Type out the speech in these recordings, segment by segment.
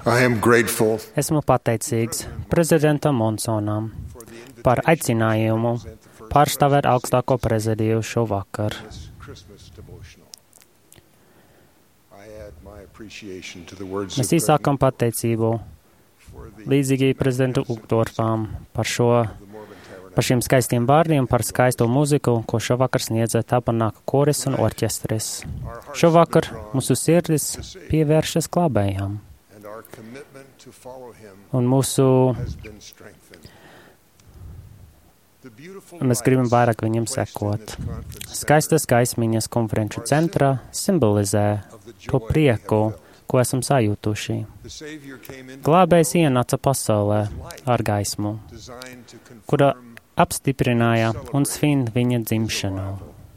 Esmu pateicīgs prezidentam Monsonam par aicinājumu pārstāvēt augstāko prezidiju šovakar. Mēs izsākam pateicību līdzīgi prezidentu Uchtdorfam par šiem skaistiem vārdiem, par skaisto muziku, ko šovakar sniedza Tabernāka koris un orķestris. Šovakar mūsu sirdis pievēršas glābējam, un mēs gribam vairāk viņam sekot. Skaistas gaismiņas konferenču centrā simbolizē to prieku, ko esam sajūtuši. Glābējs ienāca pasaulē ar gaismu, kura apstiprināja un svin viņa dzimšanu.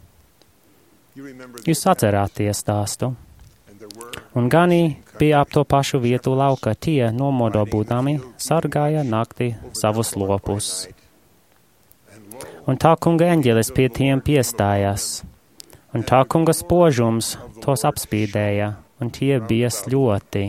Jūs atcerāties stāstu? Un ganī bija ap to pašu vietu lauka, tie nomodo būdami sargāja naktī savus lopus. Un tā kunga eņģelis pie tiem piestājās, un tā kunga spožums tos apspīdēja, un tie bija ļoti.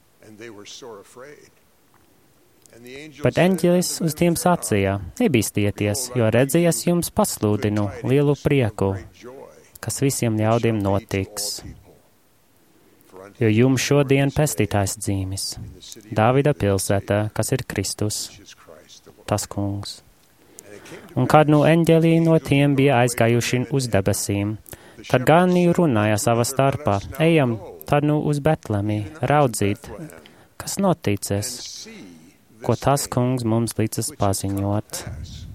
Bet eņģelis uz tiem sacīja: nebīstieties, jo redzēs jums pasludinu lielu prieku, kas visiem ļaudīm notiks. Jo jums šodien pestītājs dzīmis, Dāvida pilsētā, kas ir Kristus, tas kungs. Un kad nu eņģelī no tiem bija aizgājuši uz debesīm, tad ganī runāja savā starpā: ejam tad nu uz Betlemi, raudzīt, kas noticis, ko tas kungs mums līdzas paziņot.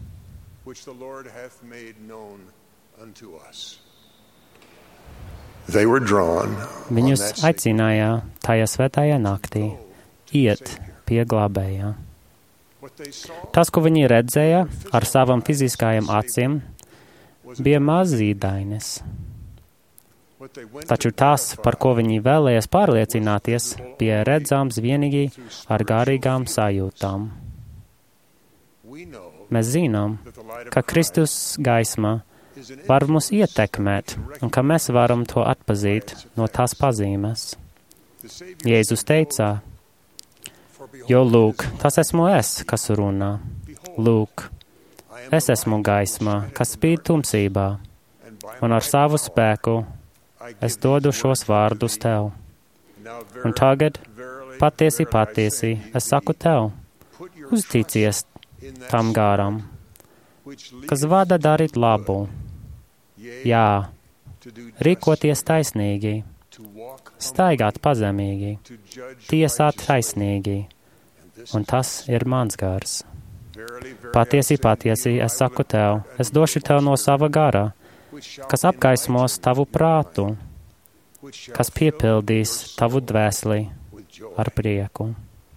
Viņus aicināja tajā svētajā naktī iet pie glābējā. Tas, ko viņi redzēja ar savam fiziskajām acīm, bija mazīdainis. Taču tas, par ko viņi vēlējās pārliecināties, bija redzams vienīgi ar garīgām sajūtām. Mēs zinām, ka Kristus gaisma var mūs ietekmēt, un ka mēs varam to atpazīt no tās pazīmes. Jēzus teica: jo lūk, tas esmu es, kas runā. Lūk, es esmu gaisma, kas spīd tumsībā, un ar savu spēku es dodu šos vārdus tev. Un tagad, patiesi, es saku tev, uzticies tam gāram, kas vada darīt labu. Jā, rīkoties taisnīgi, staigāt pazemīgi, tiesāt taisnīgi, un tas ir mans gars. Patiesi, es saku tev, es došu tev no sava gara, kas apgaismos tavu prātu, kas piepildīs tavu dvēseli ar prieku.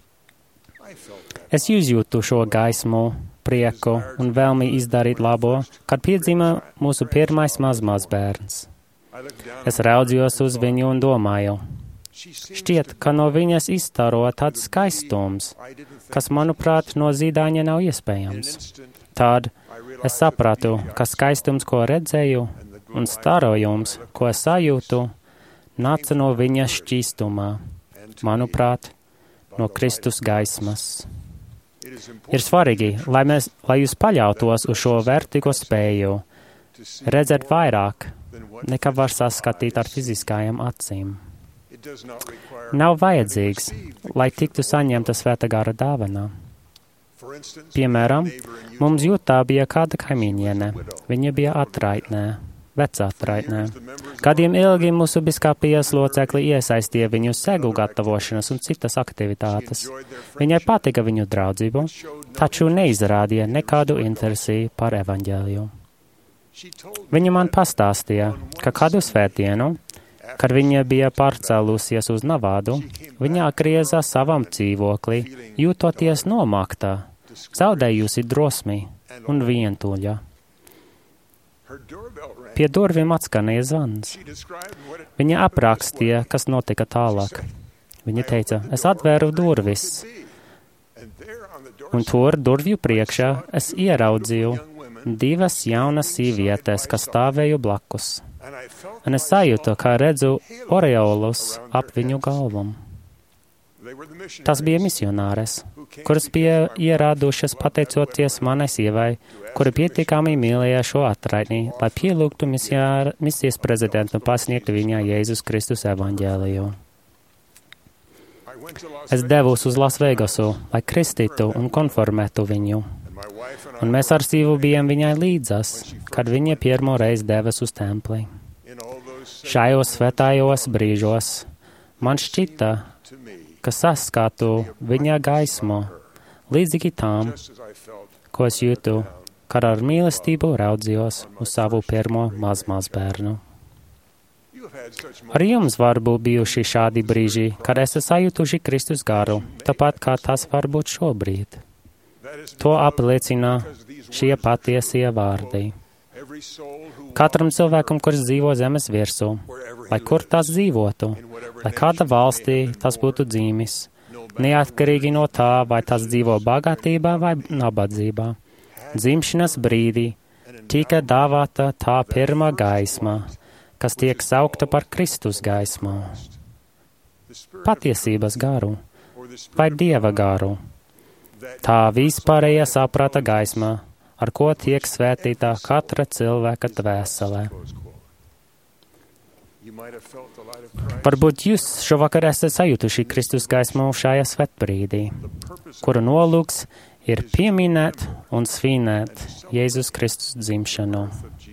Es izjūtu šo gaismu, prieku un vēlmi izdarīt labo, kad piedzima mūsu pirmais mazbērns. Es raudzījos uz viņu un domāju: šķiet, ka no viņas izstaro tāds skaistums, kas, manuprāt, no zīdaiņa nav iespējams. Tad es sapratu, ka skaistums, ko redzēju, un starojums, ko sajūtu, nāca no viņa šķīstumā, manuprāt, no Kristus gaismas. Ir svarīgi, lai jūs paļautos uz šo vērtīgo spēju, redzēt vairāk, nekā var saskatīt ar fiziskajām acīm. Nav vajadzīgs, lai tiktu saņemta svētā gara dāvana. Piemēram, mums Jūtā bija kāda kaimiņiene. Viņa bija atraitnē, vecā atraitnē. Gadiem ilgi mūsu biskupijas locekli iesaistīja viņu segu gatavošanas un citas aktivitātes. Viņai patika viņu draudzību, taču neizrādīja nekādu interesi par evaņģēliju. Viņa man pastāstīja, ka kādu svētdienu, kad viņa bija pārcēlusies uz Navādu, viņa atgriezās savam dzīvoklī, jūtoties nomāktā, zaudējusi drosmi un vientuļa. Pie durvīm atskanēja zvans. Viņa aprakstīja, kas notika tālāk. Viņa teica: es atvēru durvis, un tur durvju priekšā es ieraudzīju divas jaunas sievietes, kas stāvēja blakus. Un es sajūtu, kā redzu oreolus ap viņu galvam. Tas bija misionāres, kuras bija ieradušas pateicoties manai sievai, kura pietiekami mīlēja šo atraitni, lai pielūgtu misijas prezidentu pasniegt viņā Jēzus Kristus evaņģēliju. Es devos uz Lasvegasu, lai kristītu un konformētu viņu, un mēs ar sīvu bijām viņai līdzas, kad viņa pirmo reizi devas uz templi. Šajos svētājos brīžos man šķita, ka saskatu viņa gaismu, līdzīgi tām, ko es jūtu, kad ar mīlestību raudzījos uz savu pirmo mazbērnu. Arī jums var būt bijuši šādi brīži, kad esat sajutuši Kristus garu, tāpat kā tas var būt šobrīd. To apliecina šie patiesie vārdi. Katram cilvēkam, kurš dzīvo zemes virsū, lai kur tas dzīvotu, lai kāda valstī tas būtu dzīvis, neatkarīgi no tā, vai tas dzīvo bagātībā vai nabadzībā. Dzimšanas brīdī tika dāvāta tā pirmā gaisma, kas tiek saukta par Kristus gaismu, patiesības garu vai Dieva garu. Tā vispārējā saprata gaisma, ar ko tiek svētītā katra cilvēka dvēselē. Varbūt jūs šovakar esat sajutuši Kristus gaismu šajā svētbrīdī, kura nolūks ir pieminēt un svinēt Jēzus Kristus dzimšanu.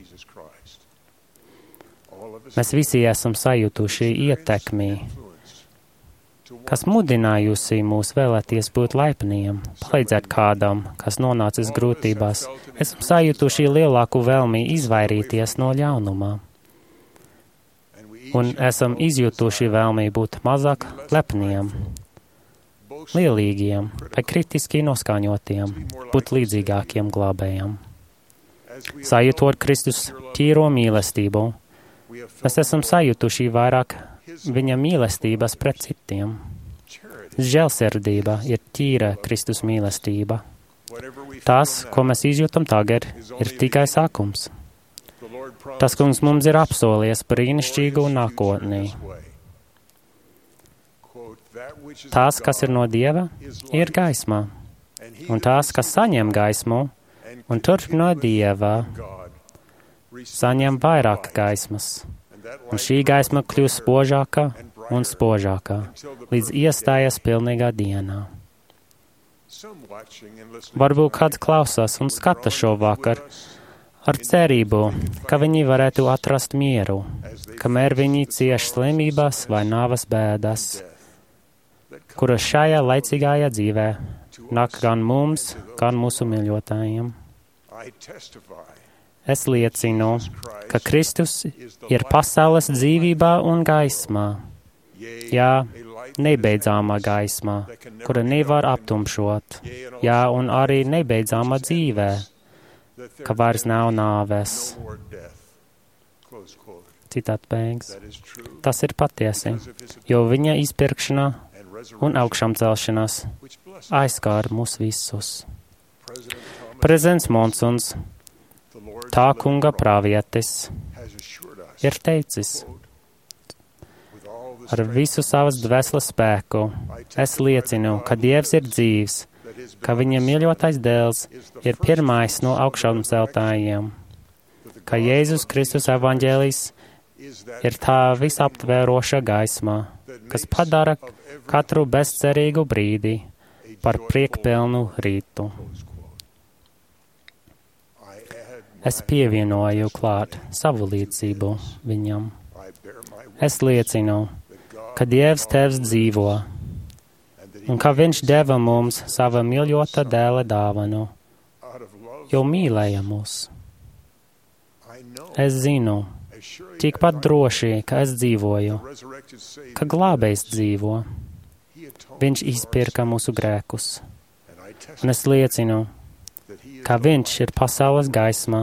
Mēs visi esam sajutuši ietekmi, kas mudinājusi mūs vēlēties būt laipniem, palīdzēt kādam, kas nonācis grūtībās. Esam sajutuši lielāku vēlmi izvairīties no ļaunumā. Un esam izjutuši vēlmi būt mazāk lepniem, lielīgiem vai kritiski noskaņotiem, būt līdzīgākiem glābējiem. Sajūtot Kristus tīro mīlestību, mēs esam sajutuši vairāk viņa mīlestības pret citiem. Žēlsirdība ir tīra Kristus mīlestība. Tas, ko mēs izjūtam tagad, ir tikai sākums. Tas kungs mums ir apsolījis brīnišķīgu nākotnī. Tas, kas ir no Dieva, ir gaisma, un tas, kas saņem gaismu un turp no Dieva, saņem vairāk gaismas, un šī gaisma kļūst spožāka un spožākā, līdz iestājas pilnīgā dienā. Varbūt kāds klausās un skata šo vakar ar cerību, ka viņi varētu atrast mieru, kamēr viņi cieš slimības vai nāves bēdas, kuras šajā laicīgajā dzīvē nāk gan mums, gan mūsu mīļotājiem. Es liecinu, ka Kristus ir pasaules dzīvībā un gaismā. Jā, nebeidzāmā gaismā, kura nevar aptumšot. Jā, un arī nebeidzāmā dzīvē, ka vairs nav nāves. Citāt beigas. Tas ir patiesi, jo viņa izpirkšana un augšām celšanās aizskāra mūs visus. Prezidents Monsons, tā kunga pravietis, ir teicis, ar visu savas dvēseles spēku es liecinu, ka Dievs ir dzīvs, ka viņa mīļotais dēls ir pirmais no augšām celtājiem, ka Jēzus Kristus evaņģēlijs ir tā visaptvēroša gaisma, kas padara katru bezcerīgu brīdi par priekpilnu rītu. Es pievienoju klāt savu līdzību viņam. Es liecinu, ka Dievs Tēvs dzīvo, un ka Viņš deva mums sava mīļota dēla dāvanu, jo mīlēja mūs. Es zinu, tikpat droši, ka es dzīvoju, ka glābējs dzīvo. Viņš izpirka mūsu grēkus, un es liecinu, ka Viņš ir pasaules gaisma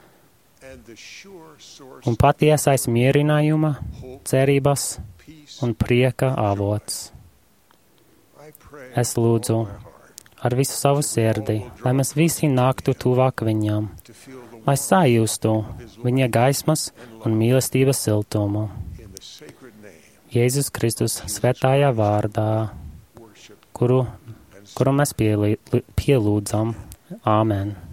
un patiesais mierinājuma, cerības un prieka avots. Es lūdzu ar visu savu sirdi, lai mēs visi nāktu tuvāk Viņam, lai sajustu Viņa gaismas un mīlestības siltumu. Jēzus Kristus svētājā vārdā. kuru mēs pielūdzam. Āmen.